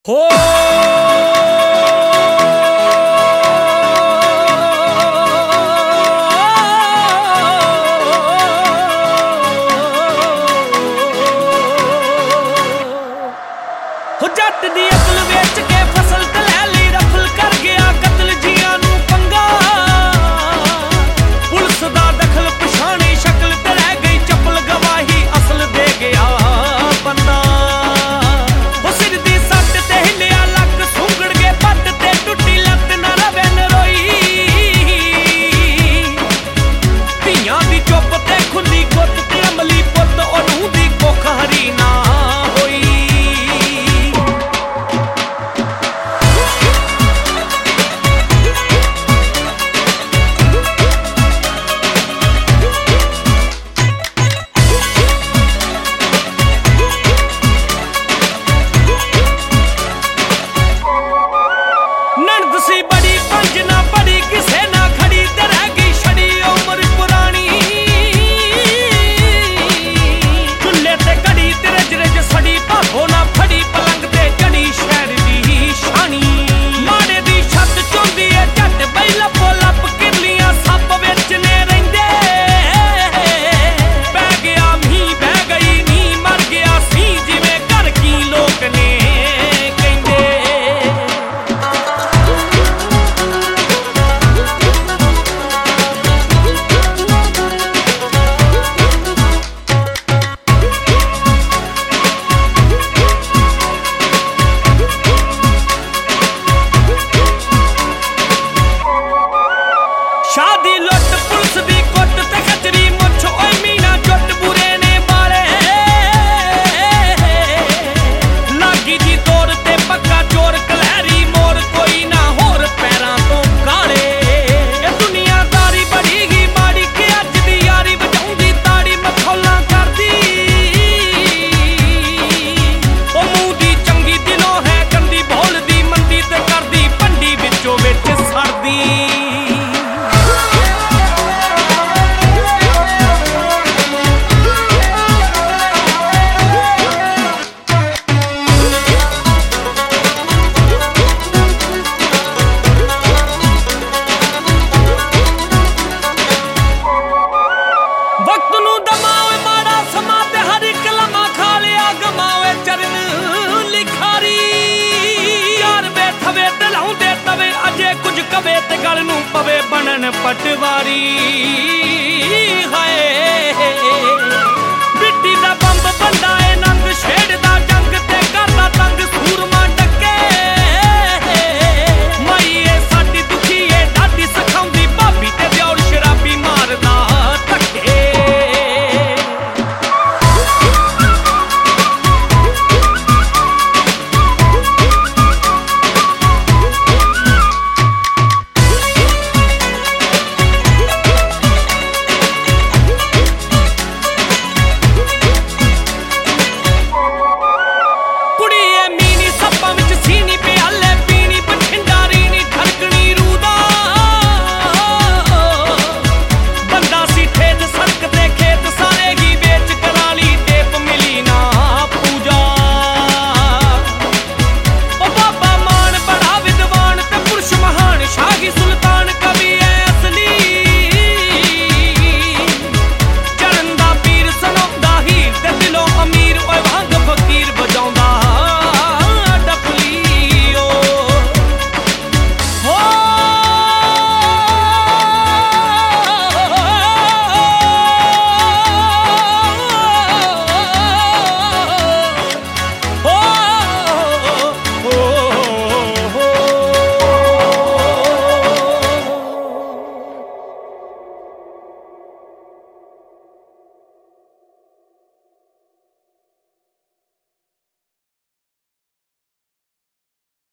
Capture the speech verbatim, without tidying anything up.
ਹੋ ਜੱਟ ਦੀ ਅਕਲ ਵੇਚ ਕੇ ਫਸਲ ਤੇ ਲੈ ਲਈ ਰਫਲ ਕਰ ਗਿਆ ਕਤਲ ਜੀਆਂ ਨੂੰ ਪੰਗਾ ਪੁਲਿਸ ਦਾ ਦਖਲ ਪਛਾਣੀ ਸ਼ਕਲ ਤੇ ਰਹਿ ਗਈ ਚੱਪਲ ਗਵਾਹੀ ਅਸਲ ਦੇ ਗਿਆ ਬੰਦਾ ਉਹ ਸਿਰ ਦੀ ਸੱਟ ਤੇ ਹਿੱਲਿਆ ਲੱਕ ਸੁੰਗੜ ਕੇ ਪੱਟ ਤੇ ਟੁੱਟੀ ਲੱਤ ਨਾ ਰਵੇ ਨਰੋਈ ਧੀਆਂ ਦੀ ਚੁੱਪ ਤੇ ਖੁੱਲੀ ਗੁੱਤ ਤੇ ਅਮਲੀ ਪੁੱਤ ਉਹਨੂੰ ਦੀ ਕੁੱਖ ਹਰੀ ਨਾ ਸੀ ਬੜੀ ਪੰਜ ਨਾ ਬੜੀ ਕਿਸੇ ਨਾ ਖੜੀ ਤੇ ਰਹਿ ਗਈ ਛੜੀ ਉਮਰ ਪੁਰਾਣੀ ਚੁੱਲ੍ਹੇ ਤੇ ਕੜੀ ਤੇ ਰਜ ਰਜ ਸੜੀ ਭਾਗੋ ਨਾ ਫੜੀ ਪਲੰਗ ਤੇ ਜੜੀ ਸ਼ਹਿਰ ਦੀ ਸ਼ਾਨੀ ਮਾੜੇ ਦੀ ਛੱਤ ਚੁੰਦੀ ਏ ਝੱਟ ਬਈ ਲੱਪੋ ਲੱਪ ਕਿਰਲੀਆਂ ਸੱਪ ਵਿੱਚ ਨੇ ਰਹਿੰਦੇ ਬਹਿ ਗਿਆ ਮੀਂਹ ਬਹਿ ਗਈ ਨੀ ਮਰ ਗਿਆ ਸੀ ਜਿਵੇਂ ਘਰ ਕੀ ਲੋਕ ਨੇ शादी लुट पुलिस दी कुट ते खचरी मुछ ओए मीना जुट बुरे ने बाले लागी जी दौर ते पक्का चोर कलहरी मोर कोई ना होर पैरां तो काले ए दुनियादारी बड़ी ही माड़ी के अज दी यारी वजाउंदी ताड़ी मखौलां करदी ओ मूंह दी चंगी दिलों है गंदी भोलदी मंदी ते करदी पंडी विचों विच सड़दी वक्त नू दमावे माड़ा समा ते हर एक लम्हा खा लिया गमावे चरण लिखारी यार बेथवे ते लाउंदे तवे अजे कुछ कवे ते गल नू पवे बनन पटवारी हाय